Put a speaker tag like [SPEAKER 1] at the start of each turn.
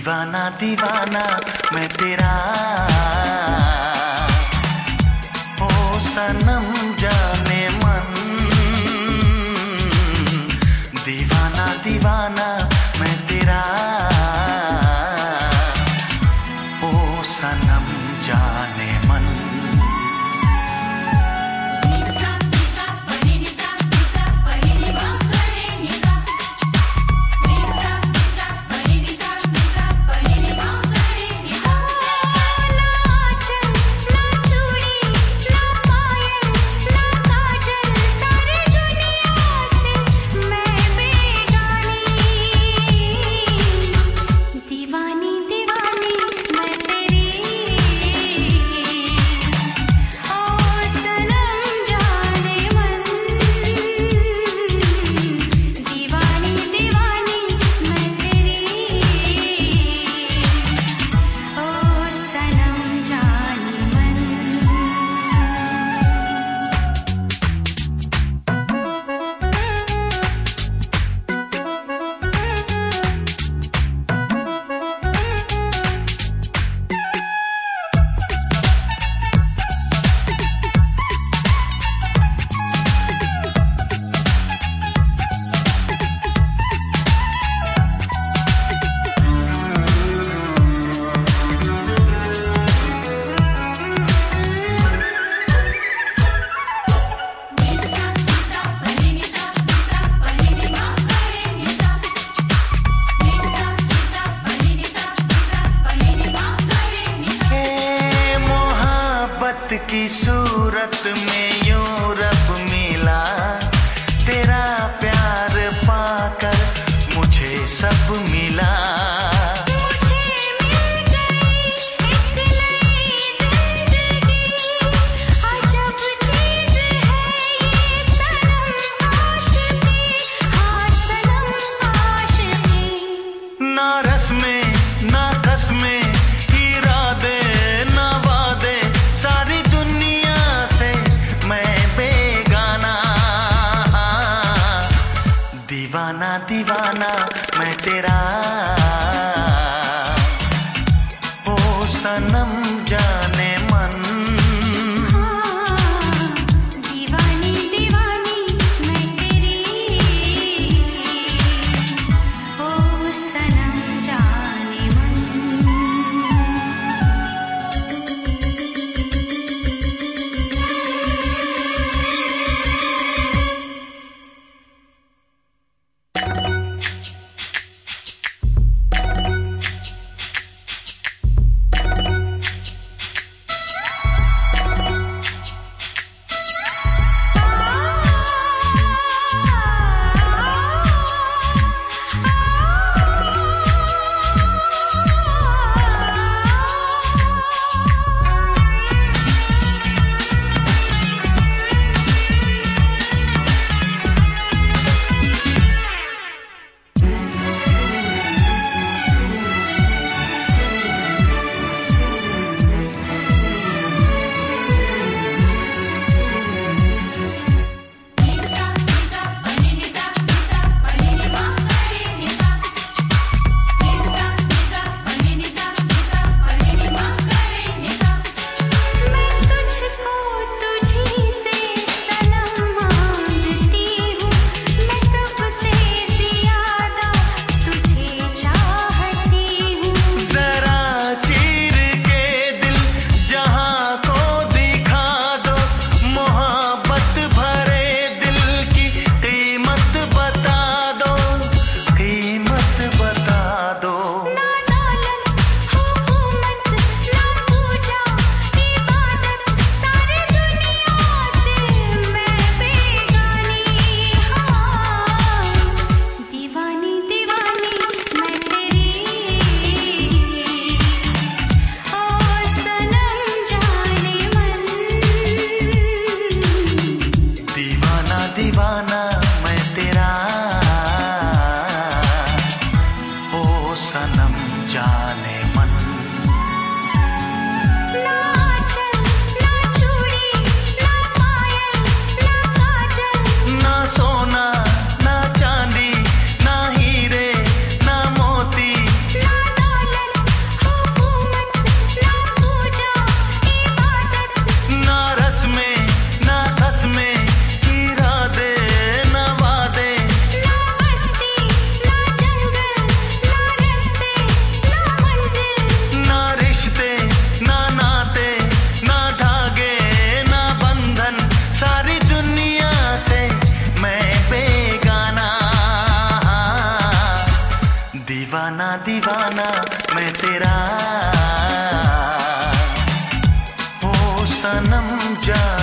[SPEAKER 1] दीवाना दीवाना मैं तेरा, ओ सनम जाने मन। दीवाना दीवाना मैं तेरा, ओ सनम जाने मन। की सूरत में यूं रब मिला, तेरा प्यार पाकर मुझे सब मिला।
[SPEAKER 2] मुझे मिल गई एक नई जिंदगी, अजब चीज है ये सनम आशिकी, हाँ सनम आशिकी।
[SPEAKER 1] ना रस में ना कस में इरादे ना वादे, सारी दुनिया से मैं बेगाना। दीवाना दीवाना मैं तेरा, ओ सनम जाने मन।
[SPEAKER 2] दीवानी दीवानी मैं तेरी, ओ सनम जाने मन।
[SPEAKER 1] दीवाना मैं तेरा, ओ सनम जाने मन।
[SPEAKER 2] ना आंचल ना चूड़ी ना पायल ना काजल,
[SPEAKER 1] ना सोना ना चांदी ना हीरे ना मोती,
[SPEAKER 2] ना दौलत
[SPEAKER 1] दीवाना मैं तेरा, ओ सनम जा